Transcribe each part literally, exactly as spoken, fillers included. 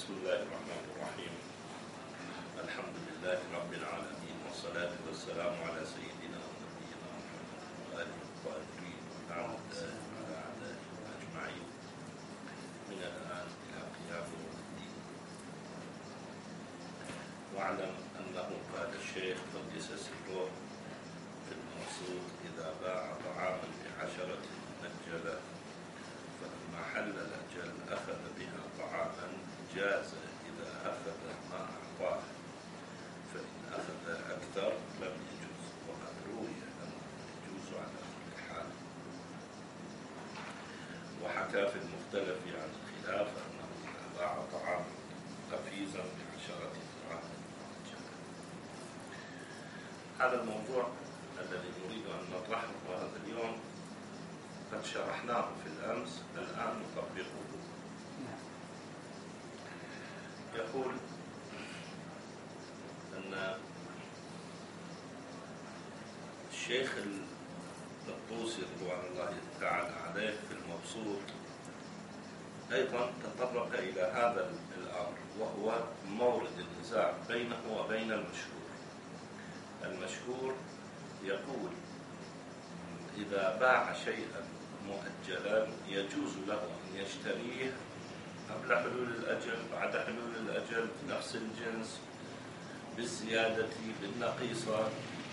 بسم الله الرحمن الرحيم. الحمد لله رب العالمين، والصلاة والسلام على سيدنا ونبينا محمد وآله الطاهرين وعلى أعدائه أجمعين من الآن إلى قيام يوم الدين. واعلم أنه قال الشيخ قدس سره في المقصود: إذا باع طعاما بعشرة نجله فلما حل الأجل أخذ بها طعاما جاز إذا أخذ ما أعطاه، فإن أخذ أكثر لم يجوز، وقد روي أنه يجوز على كل حال. وحكى في المختلف عن الخلاف أنه إذا باع طعاما قفيزا بعشرة دراهم نجله. هذا الموضوع الذي نريد أن نطرحه هذا اليوم قد شرحناه في الأمس، الآن نطبقه. يقول أن الشيخ الطوسي رضوان الله تعالى عليه في المبسوط أيضا تطرق إلى هذا الأمر، وهو مورد النزاع بينه وبين المشهور. المشهور يقول: إذا باع شيئا مؤجلا يجوز له أن يشتريه قبل حلول الأجل، بعد حلول الأجل، بنفس الجنس، بالزيادة، بالنقيصة.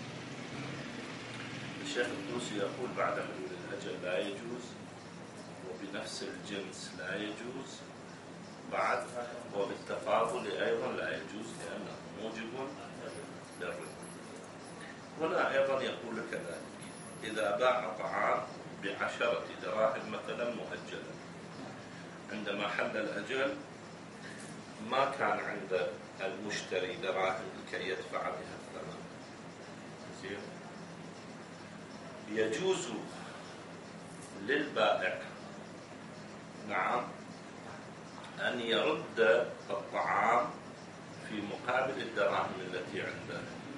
الشيخ الطوسي يقول بعد حلول الأجل لا يجوز، وبنفس الجنس لا يجوز، بعد وبالتفاضل أيضا لا يجوز لأنه موجب للربا. هنا أيضا يقول كذلك: إذا باع طعام بعشرة دراهم مثلا مؤجلا، عندما حل الأجل ما كان عند المشتري دراهم لكي يدفع بها الثمن، زين، يجوز للبائع نعم أن يرد الطعام في مقابل الدراهم التي عنده،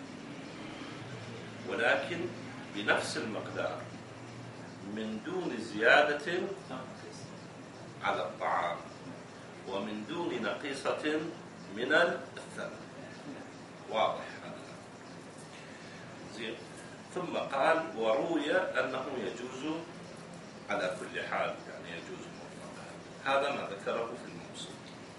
ولكن بنفس المقدار من دون زيادة على الطعام ومن دون نقيصة من الثمن. واضح هذا؟ زين. ثم قال: وروي أنه يجوز على كل حال، يعني يجوز مطلقا. هذا ما ذكره في المبسوط.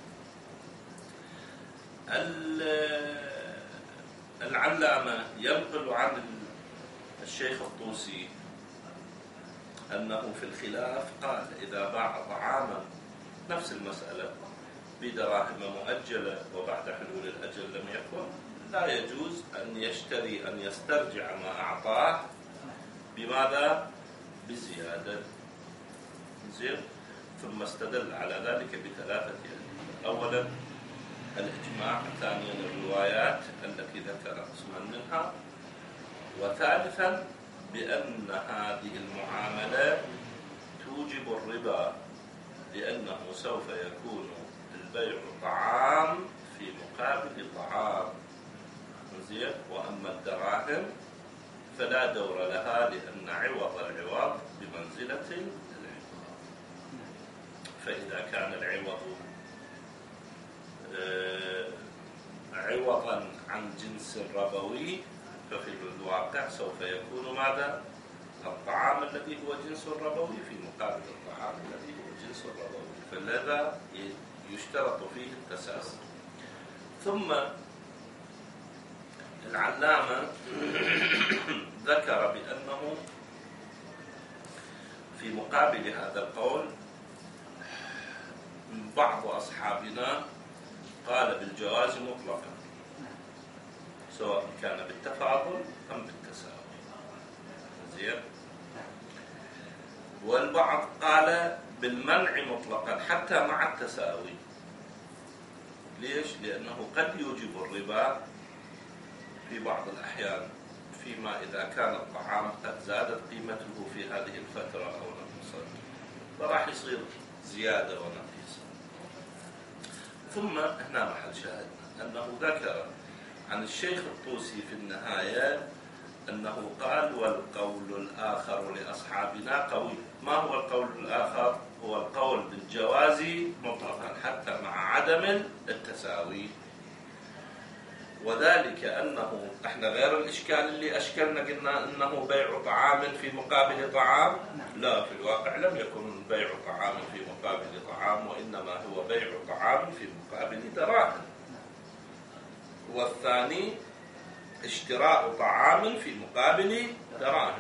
العلامة ينقل عن الشيخ الطوسي أنه في الخلاف قال: إذا باع طعاما نفس المسألة بدراهم مؤجلة وبعد حلول الأجل لم يكن، لا يجوز أن يشتري أن يسترجع ما أعطاه. بماذا؟ بزيادة. زين. ثم استدل على ذلك بثلاثة أدلة: أولا الإجماع، ثانيا الروايات التي ذكر قسما منها، وثالثا بأن هذه المعاملة توجب الربا، لأنه سوف يكون البيع طعام في مقابل طعام، زين، وأما الدراهم فلا دور لها، لأن عوض العوض بمنزلة العوض. فإذا كان العوض عوضا عن جنس ربوي، ففي الواقع سوف يكون ماذا؟ الطعام الذي هو جنس الربوي في مقابل الطعام الذي هو جنس الربوي، فلذا يشترط فيه التساوي. ثم العلامة ذكر بأنه في مقابل هذا القول بعض أصحابنا قال بالجواز مطلقا، سواء كان بالتفاضل أم بالتساوي. زين. والبعض قال بالمنع مطلقا حتى مع التساوي. ليش؟ لأنه قد يوجب الربا في بعض الأحيان، فيما إذا كان الطعام قد زادت قيمته في هذه الفترة أو نقصت، فراح يصير زيادة ونقيصة. ثم هنا محل شاهدنا أنه ذكر عن الشيخ الطوسي في النهاية أنه قال: والقول الآخر لأصحابنا قوي. ما هو القول الآخر؟ هو القول بالجواز مطلقا حتى مع عدم التساوي، وذلك أنه احنا غير الإشكال اللي أشكلنا قلنا أنه بيع طعام في مقابل طعام، لا، في الواقع لم يكن بيع طعام في مقابل طعام، وإنما هو بيع طعام في مقابل دراهم. والثاني اشتراء طعام في مقابل دراهم.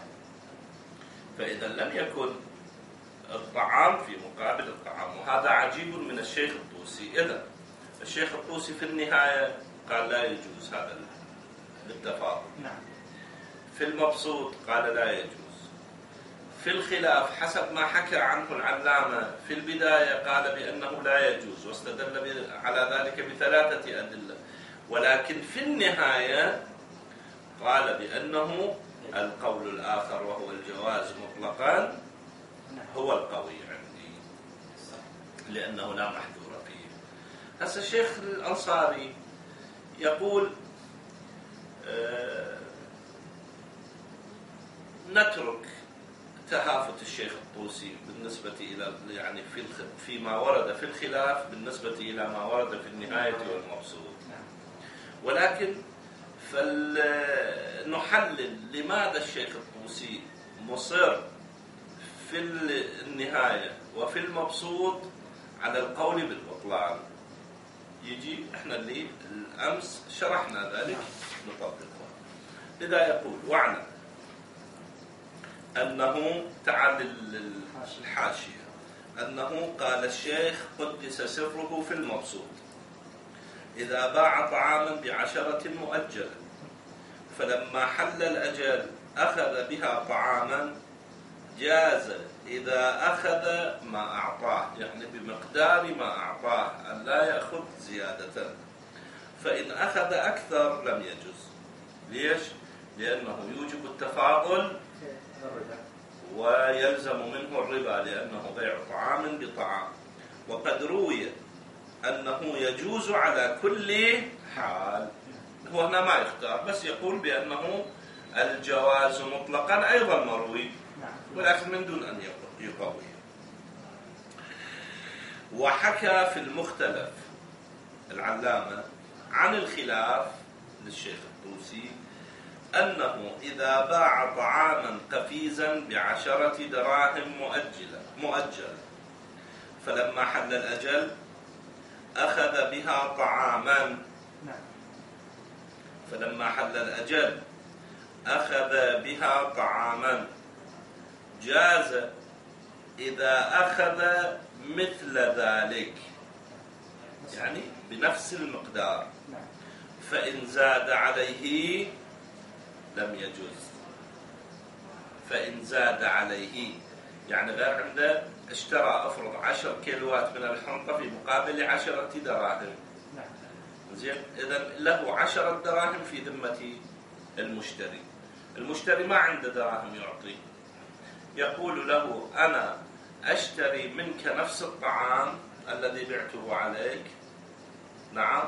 فإذا لم يكن الطعام في مقابل الطعام، وهذا عجيب من الشيخ الطوسي. إذا الشيخ الطوسي في النهاية قال لا يجوز هذا التفاضل. في المبسوط قال لا يجوز. في الخلاف حسب ما حكى عنه العلامة في البداية قال بأنه لا يجوز، واستدل على ذلك بثلاثة أدلة، ولكن في النهاية قال بأنه القول الآخر وهو الجواز مطلقا هو القوي عندي، لأنه لا محذور فيه. هسه الشيخ الأنصاري يقول آه نترك تهافت الشيخ الطوسي بالنسبة إلى يعني في فيما ورد في الخلاف بالنسبة إلى ما ورد في النهاية والمبسوط، ولكن فلنحلل لماذا الشيخ الطوسي مصر في النهاية وفي المبسوط على القول بالبطلان. يجي احنا اللي الأمس شرحنا ذلك نطبقه. لذا يقول واعلم أنه تعال الحاشية أنه قال الشيخ قدس سره في المبسوط إذا باع طعاما بعشرة مؤجلة فلما حل الأجل أخذ بها طعاما جاز إذا أخذ ما أعطاه، يعني بمقدار ما أعطاه، أن لا يأخذ زيادة. فإن أخذ أكثر لم يجوز. ليش؟ لأنه يوجب التفاضل ويلزم منه الربا، لأنه بيع طعام بطعام. وقد روي أنه يجوز على كل حال. هو هنا ما يختار، بس يقول بأنه الجواز مطلقا أيضا مروي، ولكن من دون أن يقوي. وحكى في المختلف العلامة عن الخلاف للشيخ الطوسي أنه إذا باع طعاما قفيزا بعشرة دراهم مؤجلة مؤجلة فلما حل الأجل أخذ بها طعاما فلما حل الأجل أخذ بها طعاما جاز إذا أخذ مثل ذلك، يعني بنفس المقدار، فإن زاد عليه لم يجوز. فإن زاد عليه يعني غير عنده اشترى أفرض عشر كيلوات من الحنطة في مقابل عشرة دراهم، زين، إذا له عشرة دراهم في ذمة المشتري. المشتري ما عنده دراهم يعطي، يقول له أنا أشتري منك نفس الطعام الذي بعته عليك، نعم،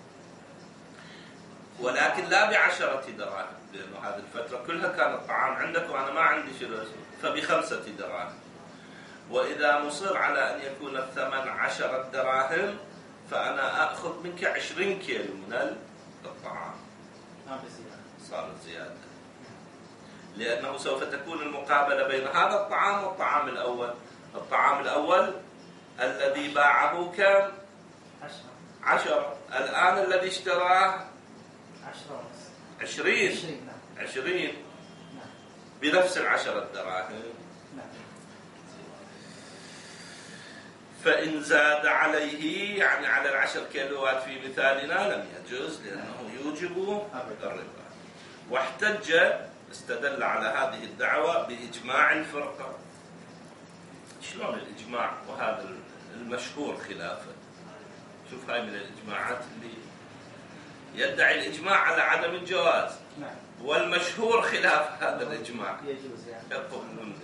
ولكن لا بعشرة دراهم، لأنه هذه الفترة كلها كان الطعام عندك وأنا ما عندي شيء، فبخمسة دراهم. وإذا مصر على أن يكون الثمن عشرة دراهم فأنا أخذ منك عشرين كيلو من الطعام، صارت زيادة، لأنه سوف تكون المقابلة بين هذا الطعام والطعام الأول. الطعام الأول الذي باعه كم؟ عشرة. الآن الذي اشتراه عشرين. عشرين بنفس العشرة دراهم. فإن زاد عليه يعني على العشر كيلوات في مثالنا لم يجوز، لأنه يوجب الربا. واحتج استدل على هذه الدعوة بإجماع الفرقة. شلون الإجماع وهذا المشهور خلافه؟ شوف هاي من الإجماعات اللي يدعي الإجماع على عدم الجواز، والمشهور خلاف هذا الإجماع يقول منه.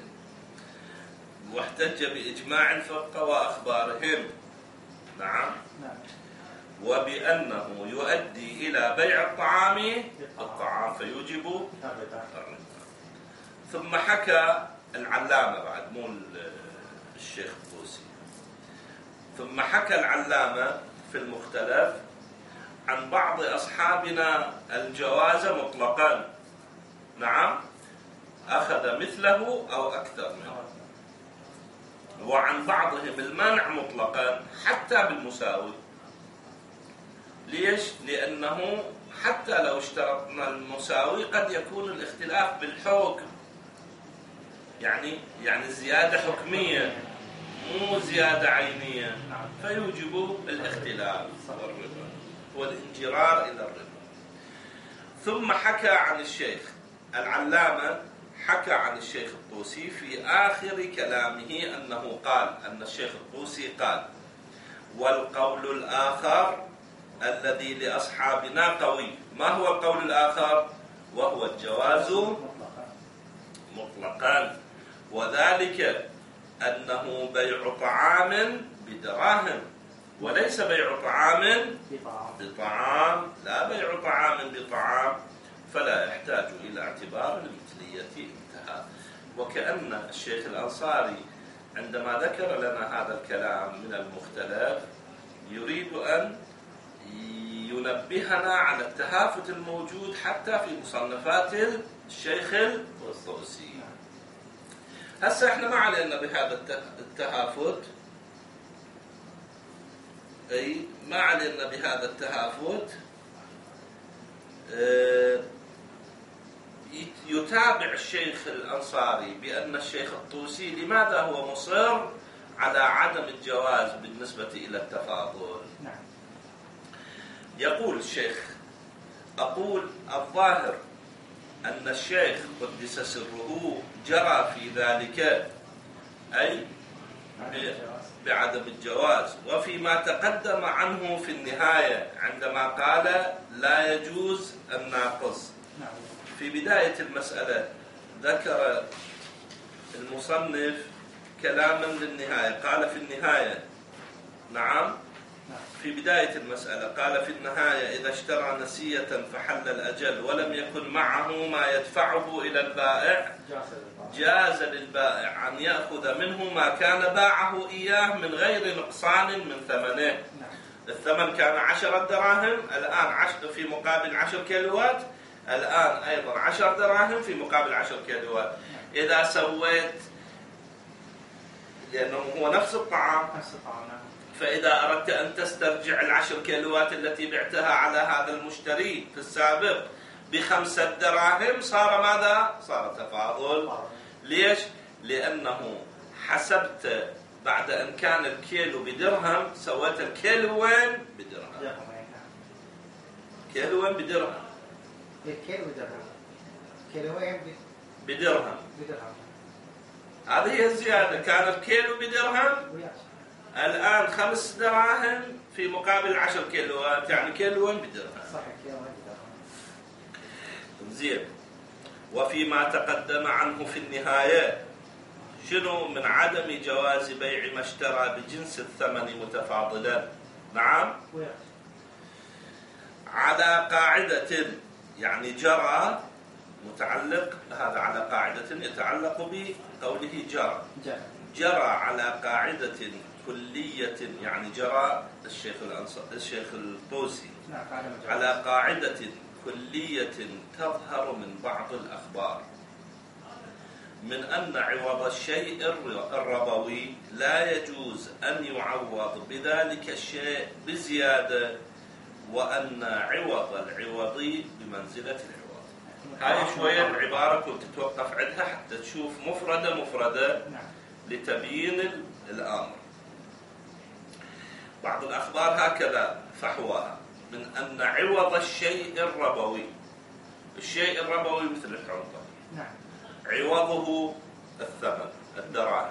واحتج بإجماع الفرقة وأخبارهم، نعم، وبأنه يؤدي إلى بيع الطعام الطعام فيوجب الربا. ثم حكى العلامة بعد مو الشيخ الطوسي. ثم حكى العلامة في المختلف عن بعض أصحابنا الجواز مطلقا، نعم، أخذ مثله أو أكثر منه، وعن بعضهم المنع مطلقا حتى بالمساوي. ليش؟ لأنه حتى لو اشترطنا المساوي قد يكون الاختلاف بالحكم، يعني يعني زيادة حكمية مو زيادة عينية، فيوجب الاختلاف والربا والانجرار إلى الربا. ثم حكى عن الشيخ العلامة، حكى عن الشيخ الطوسي في آخر كلامه أنه قال أن الشيخ الطوسي قال: والقول الآخر الذي لأصحابنا قوي. ما هو القول الآخر؟ وهو الجواز مطلقا، وذلك أنه بيع طعام بدراهم وليس بيع طعام بطعام، لا بيع طعام بطعام، فلا يحتاج إلى اعتبار المثلية. انتهى. وكأن الشيخ الأنصاري عندما ذكر لنا هذا الكلام من المختلف يريد أن ينبهنا على التهافت الموجود حتى في مصنفات الشيخ الطوسي. هسه احنا ما علينا بهذا التهافت، اي ما علينا بهذا التهافت. اه يتابع الشيخ الأنصاري بأن الشيخ الطوسي لماذا هو مصر على عدم الجواز بالنسبة إلى التفاضل. يقول الشيخ: أقول الظاهر أن الشيخ قدس سره جرى في ذلك، أي بعدم الجواز، وفيما تقدم عنه في النهاية عندما قال لا يجوز الناقص. في بداية المسألة ذكر المصنف كلاما للنهاية، قال في النهاية، نعم، في بداية المسألة قال في النهاية: إذا اشترى نسية فحل الأجل ولم يكن معه ما يدفعه إلى البائع جاز للبائع أن يأخذ منه ما كان باعه إياه من غير نقصان من ثمنه. الثمن كان عشرة دراهم، الآن عشر في مقابل عشر كيلوات، الآن أيضا عشر دراهم في مقابل عشر كيلوات. إذا سويت، لأنه هو نفس الطعام، فإذا أردت أن تسترجع العشر كيلوات التي بعتها على هذا المشتري في السابق بخمسة دراهم، صار ماذا؟ صار تفاضل. ليش؟ لأنه حسبت بعد أن كان الكيلو بدرهم سويت الكيلوين بدرهم. كيلوين بدرهم. الكيلو بدرهم. كيلوين بدرهم. بدرهم. هذه هي الزيادة. كان الكيلو بدرهم، الآن خمس دراهم في مقابل عشر كيلوات، يعني كيلوين بدرهم. صحيح، كيلوين بدرهم. زين. وفيما تقدم عنه في النهاية شنو؟ من عدم جواز بيع ما اشترى بجنس الثمن متفاضلا، نعم، على قاعدة، يعني جرى متعلق، هذا على قاعدة يتعلق بقوله جرى جرى على قاعدة كلية، يعني جرى الشيخ الأنصاري الشيخ الطوسي على قاعدة كلية تظهر من بعض الأخبار من أن عوض الشيء الربوي لا يجوز أن يعوض بذلك الشيء بزيادة، وأن عوض العوضي بمنزلة العوض. هاي شوية العبارة كنت تتوقف عندها حتى تشوف مفردة مفردة لتبيين الأمر. بعض الأخبار هكذا فحواها، من أن عوض الشيء الربوي، الشيء الربوي مثل الحنطة، عوضه الثمن الدراهم،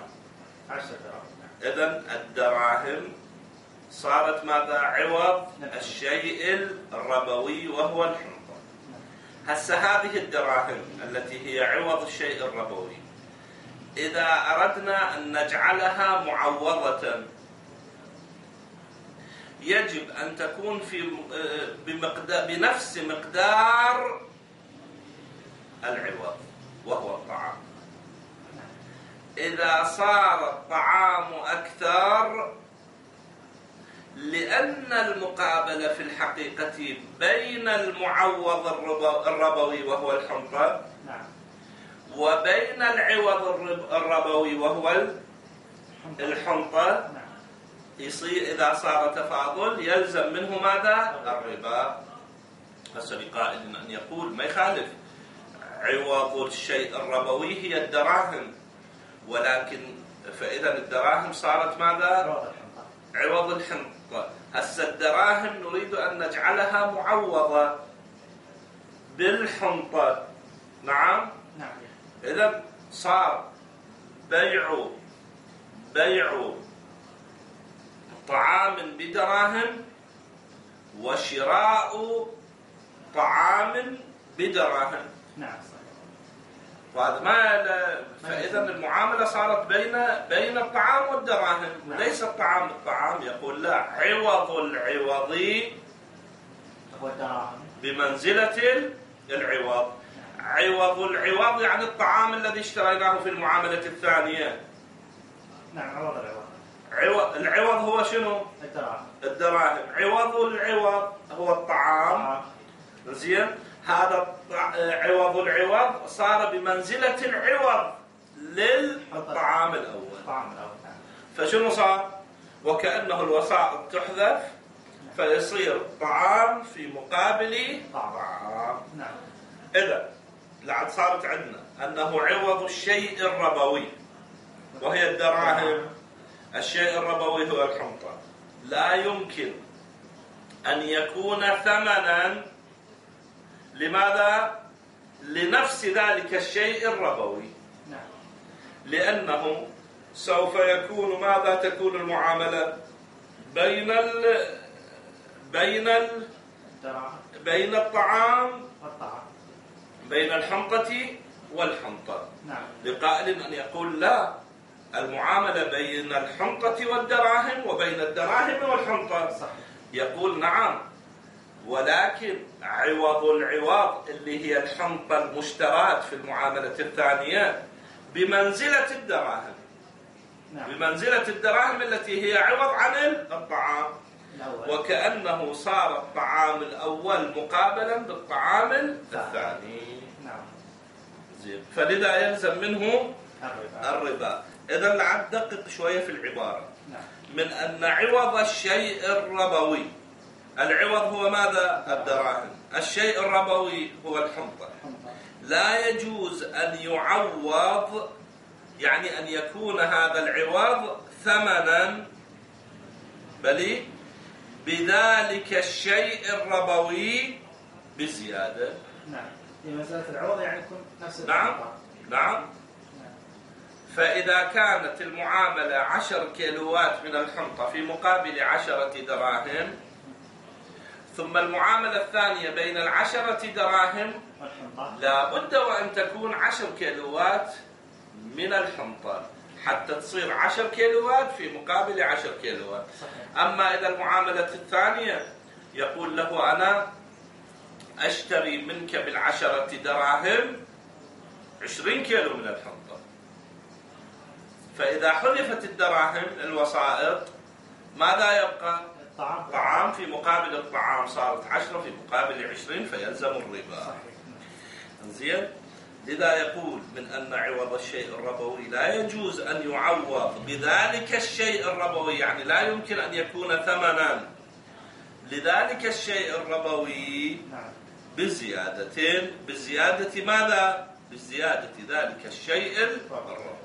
إذن الدراهم صارت ماذا؟ عوض الشيء الربوي وهو الحنطة. هسه هذه الدراهم التي هي عوض الشيء الربوي إذا أردنا أن نجعلها معوضة يجب أن تكون في بمقدار بنفس مقدار العوض وهو الطعام. إذا صار الطعام الطعام أكثر لأن المقابلة في الحقيقة بين المعوض الربوي وهو الحنطة نعم. وبين العوض الربوي وهو الحنطة. نعم. يصير إذا صار تفاضل يلزم منه ماذا؟ الربا. هسه لقائل أن يقول ما يخالف، عوض الشيء الربوي هي الدراهم، ولكن فإذا الدراهم صارت ماذا؟ عوض الحنطة. هسه الدراهم نريد أن نجعلها معوضة بالحنطة. نعم. نعم. إذا صار بيع بيع طعام بدراهم وشراء طعام بدراهم. نعم. وهذا ما فإذا المعاملة صارت بين بين الطعام والدراهم. نعم. ليس الطعام بالطعام. يقول لا، عوض العوض هو الدراهم بمنزلة العوض. عوض العوض يعني الطعام الذي اشتريناه في المعاملة الثانية. نعم. عوض العوض. عوض العوض هو شنو؟ الدراهم. الدراهم. عوض العوض هو الطعام. زين. هذا عوض العوض صار بمنزلة العوض للطعام الأول. الطعام الأول. فشنو صار؟ وكأنه الوسائط تحذف فيصير طعام في مقابل طعام. نعم. إذا لعد صارت عندنا أنه عوض الشيء الربوي وهي الدراهم. الشيء الربوي هو الحنطة. لا يمكن أن يكون ثمنا لماذا؟ لنفس ذلك الشيء الربوي. نعم. لأنه سوف يكون ماذا؟ تكون المعاملة بين ال بين ال بين الطعام والطعام، بين الحنطة والحنطة. نعم. لقائل أن يقول لا، المعاملة بين الحنطة والدراهم وبين الدراهم والحنطة. صحيح. يقول نعم، ولكن عوض العوض اللي هي الحنطة المشترات في المعاملة الثانية بمنزلة الدراهم. نعم. بمنزلة الدراهم التي هي عوض عن الطعام الأول. وكأنه صار الطعام الأول مقابلا بالطعام الثاني. نعم. زين. فلذا يلزم منه الربا. الربا. إذا لعد دقق شوية في العبارة. نعم. من أن عوض الشيء الربوي، العوض هو ماذا؟ الدراهم. الشيء الربوي هو الحنطة. لا يجوز أن يعوض، يعني أن يكون هذا العوض ثمنا، بل بذلك الشيء الربوي بزيادة. نعم. في مسألة العوض يعني يكون نفس نعم. الحنطة. نعم. فإذا كانت المعاملة عشر كيلوات من الحنطة في مقابل عشرة دراهم، ثم المعاملة الثانية بين العشرة دراهم لا بد وأن تكون عشر كيلوات من الحنطة حتى تصير عشر كيلوات في مقابل عشر كيلوات. أما إذا المعاملة الثانية يقول له أنا أشتري منك بالعشرة دراهم عشرين كيلو من الحنطة، فإذا حذفت الدراهم الوسائط ماذا يبقى؟ الطعام. طعام في مقابل الطعام، صارت عشرة في مقابل عشرين فيلزم الربا. زين. لذا يقول من أن عوض الشيء الربوي لا يجوز أن يعوض بذلك الشيء الربوي، يعني لا يمكن أن يكون ثمنا لذلك الشيء الربوي بزيادتين. بزيادة ماذا؟ بزيادة ذلك الشيء الربوي.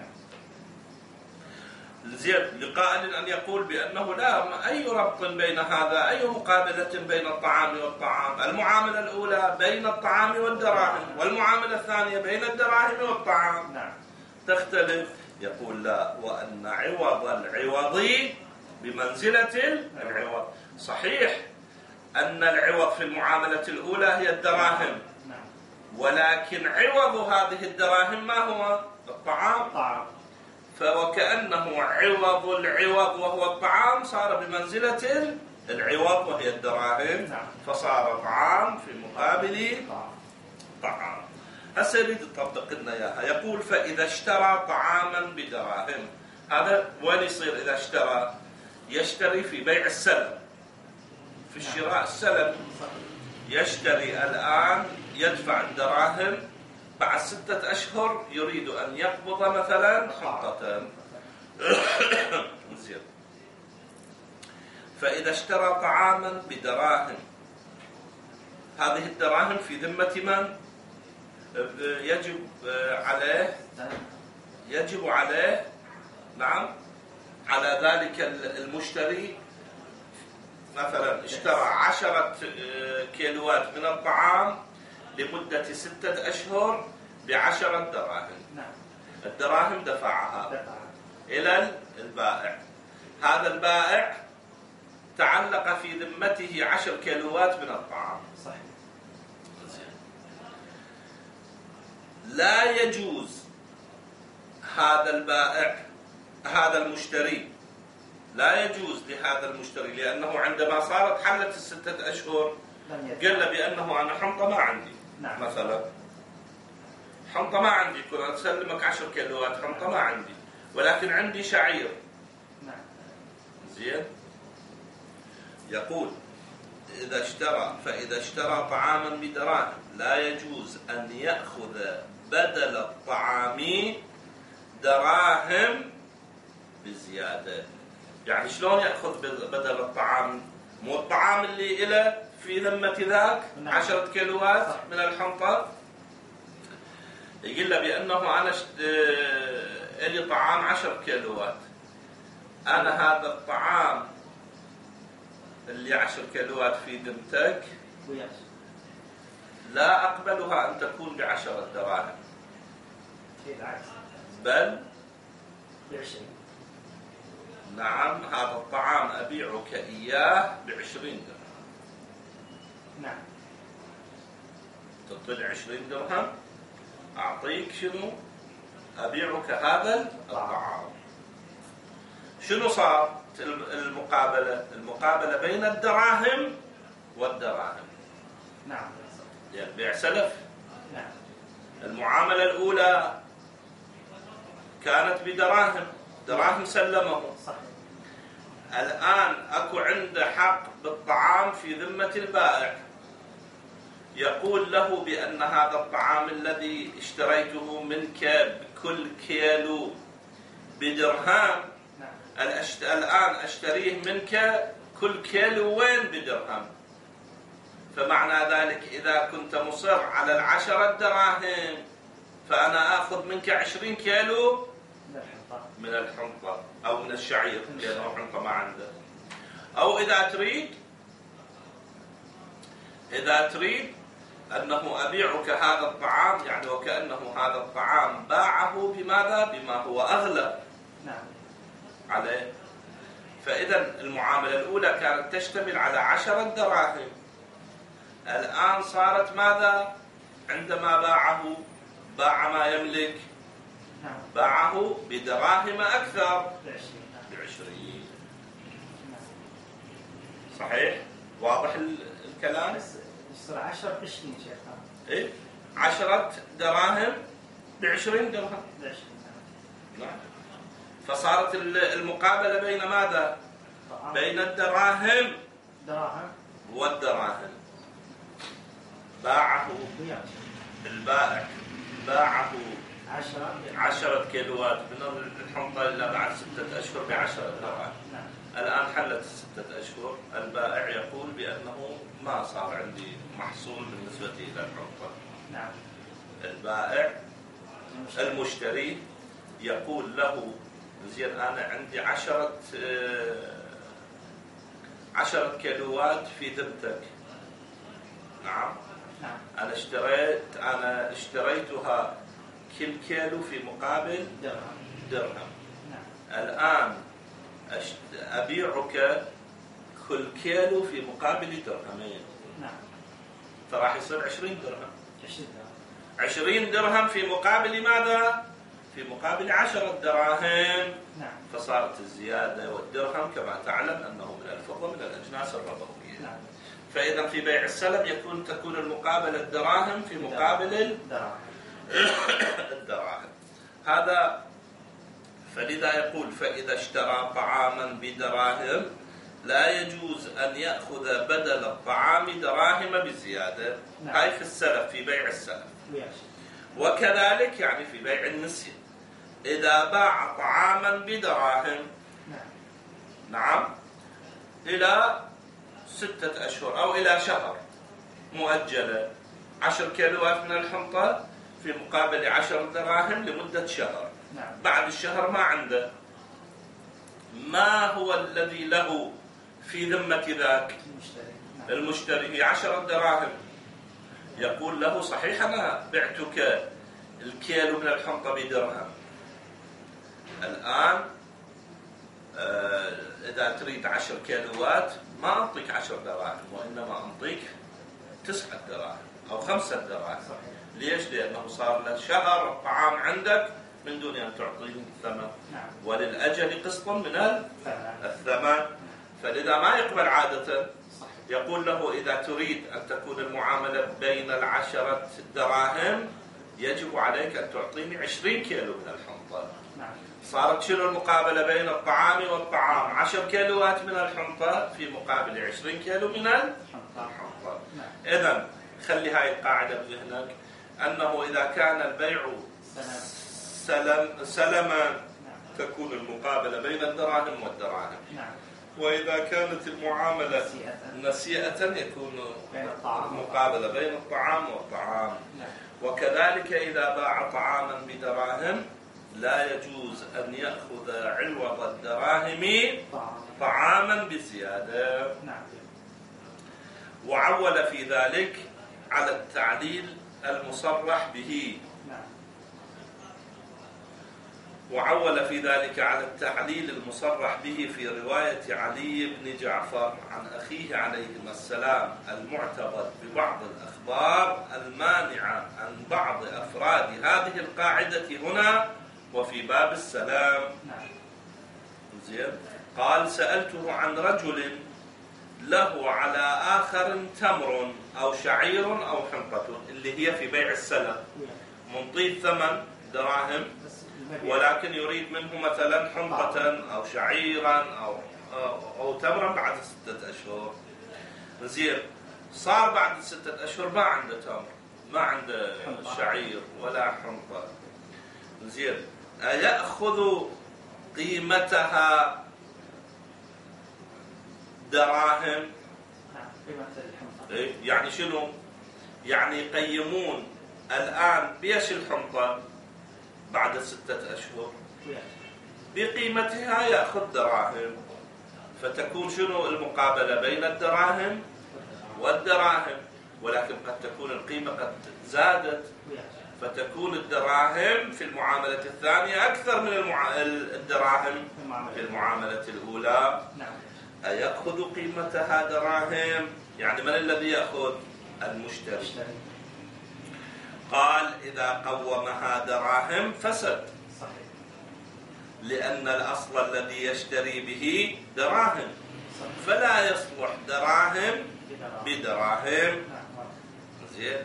زين. لقائل أن يقول بأنه لا، أي ربط بين هذا، أي مقابلة بين الطعام والطعام؟ المعاملة الأولى بين الطعام والدراهم، والمعاملة الثانية بين الدراهم والطعام. نعم. تختلف. يقول لا، وأن عوض العوض بمنزلة العوض. صحيح أن العوض في المعاملة الأولى هي الدراهم، ولكن عوض هذه الدراهم ما هو؟ الطعام. الطعام. فوكأنه عوض العوض وهو الطعام صار بمنزلة العوض وهي الدراهم. نعم. فصار طعام في مقابل طعام. هسه يريد يطبق لنا اياها. يقول فإذا اشترى طعاما بدراهم، هذا وين يصير إذا اشترى؟ يشتري في بيع السلم، في الشراء السلم. يشتري الآن يدفع الدراهم، بعد ستة أشهر يريد أن يقبض مثلا حنطة. زين. فإذا اشترى طعاما بدراهم، هذه الدراهم في ذمة من؟ يجب عليه يجب عليه نعم على ذلك المشتري. مثلا اشترى عشرة كيلوات من الطعام لمدة ستة أشهر بعشرة دراهم. الدراهم دفعها إلى البائع. هذا البائع تعلق في ذمته عشر كيلوات من الطعام. صحيح. لا يجوز هذا البائع هذا المشتري لا يجوز لهذا المشتري، لأنه عندما صارت حلت الستة أشهر قال بأنه أنا حنطة ما عندي. نعم. مثلا حنطة ما عندي، كنت أسلمك عشر كيلوات حنطة ما عندي، ولكن عندي شعير. نعم. زين. يقول إذا اشترى فإذا اشترى طعاما بدراهم لا يجوز أن يأخذ بدل الطعام دراهم بزيادة. يعني شلون يأخذ بدل الطعام؟ مو الطعام اللي إله في ذمة ذاك عشرة كيلوات من الحنطة، يقول له بأنه أنا شت... إلي طعام عشر كيلوات، أنا هذا الطعام اللي عشر كيلوات في ذمتك لا أقبلها أن تكون بعشرة دراهم، بل بعشرين. نعم هذا الطعام أبيعك إياه بعشرين درهم. نعم. تطلع عشرين درهم أعطيك شنو؟ أبيعك هذا الطعام. شنو صار المقابلة؟ المقابلة بين الدراهم والدراهم. نعم. يعني بيع سلف. نعم. المعاملة الأولى كانت بدراهم، دراهم سلمه. صحيح. الآن أكو عنده حق بالطعام في ذمة البائع، يقول له بأن هذا الطعام الذي اشتريته منك بكل كيلو بدرهم، نعم. الآن أشتريه منك كل كيلو وين بدرهم. فمعنى ذلك إذا كنت مصر على العشرة دراهم فأنا آخذ منك عشرين كيلو من الحنطة أو من الشعير، لأنه حنطة ما عنده. أو إذا تريد إذا تريد أنه أبيعك هذا الطعام، يعني وكأنه هذا الطعام باعه بماذا؟ بما هو أغلى. نعم. عليه. فإذا المعاملة الأولى كانت تشتمل على عشرة دراهم، الآن صارت ماذا؟ عندما باعه باع ما يملك، باعه بدراهم أكثر، بعشرين. صحيح؟ واضح الكلام؟ يصير عشرة بعشرين شيخ. إيه؟ عشرة دراهم بعشرين درهم. بعشرين. نعم. فصارت المقابلة بين ماذا؟ بين الدراهم دراهم والدراهم. باعه البائع باعه عشرة عشرة كيلوات من الحنطة إلا بعد ستة أشهر بعشرة دراهم. نعم. الآن حلت الستة أشهر، البائع يقول بأنه ما صار عندي محصول بالنسبة إلى الحنطة. نعم. البائع المشتري يقول له زين أنا عندي عشرة عشرة كيلوات في ذمتك. نعم. نعم. أنا اشتريت أنا اشتريتها كل كيلو في مقابل درهم. درهم. نعم. الآن أبيعك كل كيلو في مقابل درهمين. نعم. فراح يصير عشرين درهم. عشرين درهم. عشرين درهم في مقابل ماذا؟ في مقابل عشرة دراهم. نعم. فصارت الزيادة، والدرهم كما تعلم أنه من الفضة من الأجناس الربوية. نعم. فإذا في بيع السلم يكون تكون المقابلة الدراهم في مقابل الدراهم. الدراهم. هذا فلذا يقول فإذا اشترى طعاما بدراهم لا يجوز أن يأخذ بدل الطعام دراهم بزيادة. نعم. هاي في السلف، في بيع السلف. وياش. وكذلك يعني في بيع النسية إذا باع طعاما بدراهم نعم. نعم إلى ستة أشهر أو إلى شهر مؤجلة، عشر كيلوات من الحنطة في مقابل عشر دراهم لمدة شهر. نعم. بعد الشهر ما عنده، ما هو الذي له في ذمة ذاك المشتري. نعم. المشتري؟ هي عشر دراهم. يقول له صحيح أنا بعتك الكيلو من الحنطة بدرهم، الآن آه إذا تريد عشر كيلوات ما أعطيك عشر دراهم، وإنما أعطيك تسعة دراهم أو خمسة دراهم. ليش؟ لأنه صار له شهر الطعام عندك من دون أن تعطيه الثمن. نعم. وللأجل قسط من فعلا. الثمن، فلذا ما يقبل عادة. صحيح. يقول له إذا تريد أن تكون المعاملة بين العشرة دراهم يجب عليك أن تعطيني عشرين كيلو من الحنطة. نعم. صارت شنو المقابلة بين الطعام والطعام؟ عشر كيلوات من الحنطة في مقابل عشرين كيلو من الحنطة. نعم. إذن خلي هاي القاعدة بذهنك، أنه إذا كان البيع سلم سلما نعم. تكون المقابلة بين الدراهم والدراهم. نعم. وإذا كانت المعاملة نسيئة. نسيئة يكون بين الطعام المقابلة بين الطعام والطعام. نعم. وكذلك إذا باع طعاما بدراهم لا يجوز أن يأخذ عوض الدراهم طعام. طعاما بزيادة. نعم. وعول في ذلك على التعليل المصرح به. نعم. وعول في ذلك على التعليل المصرح به في رواية علي بن جعفر عن أخيه عليهما السلام المعتقد ببعض الأخبار المانعة عن بعض أفراد هذه القاعدة هنا وفي باب السلام. نعم. زين. قال سألته عن رجل له على آخر تمر أو شعير أو حنطة، اللي هي في بيع السلم، منطيه ثمن دراهم ولكن يريد منه مثلا حنطة أو شعيرا أو أو تمرا بعد ستة أشهر. زين. صار بعد ستة أشهر ما عنده تمر، ما عنده شعير ولا حنطة. زين. أيأخذ قيمتها دراهم؟ إيه؟ يعني شنو؟ يعني يقيمون الآن بيش الحنطة بعد ستة أشهر بقيمتها يأخذ دراهم، فتكون شنو المقابلة بين الدراهم والدراهم، ولكن قد تكون القيمة قد زادت فتكون الدراهم في المعاملة الثانية أكثر من المع... الدراهم في المعاملة الأولى. أيأخذ قيمتها دراهم؟ يعني من الذي يأخذ؟ المشتري. قال إذا قومها دراهم فسد، لأن الأصل الذي يشتري به دراهم، فلا يصلح دراهم بدراهم. زين.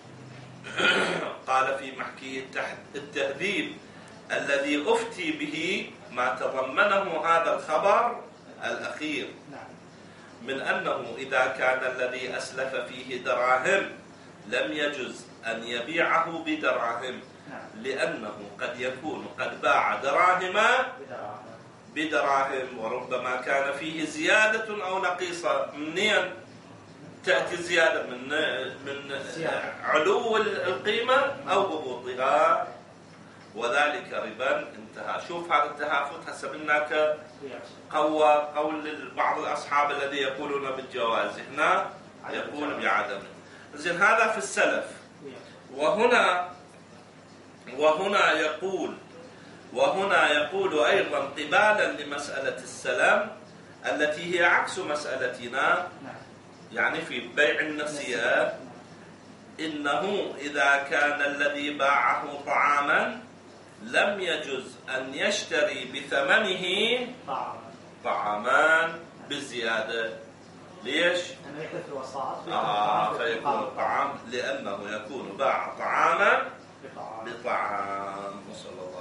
قال في محكي التهذيب الذي أفتي به ما تضمنه هذا الخبر الأخير من أنه إذا كان الذي أسلف فيه دراهم لم يجز أن يبيعه بدراهم، لأنه قد يكون قد باع دراهم بدراهم وربما كان فيه زيادة أو نقيصة. منين تأتي الزيادة؟ من من علو القيمة أو هبوطها، وذلك ربا انتهى. شوف هذا التهافت حسب هناك قوى قول بعض الأصحاب الذي يقولون بالجواز، هنا يقول بعدم. زين. هذا في السلف. وهنا وهنا يقول وهنا يقول أيضا قبالا لمسألة السلام التي هي عكس مسألتنا، يعني في بيع النسيئة، إنه إذا كان الذي باعه طعاما لم يجز أن يشتري بثمنه طعامان بالزيادة. ليش؟ آه فيكون الطعام، لأنه يكون باع طعاما بطعام. صلى الله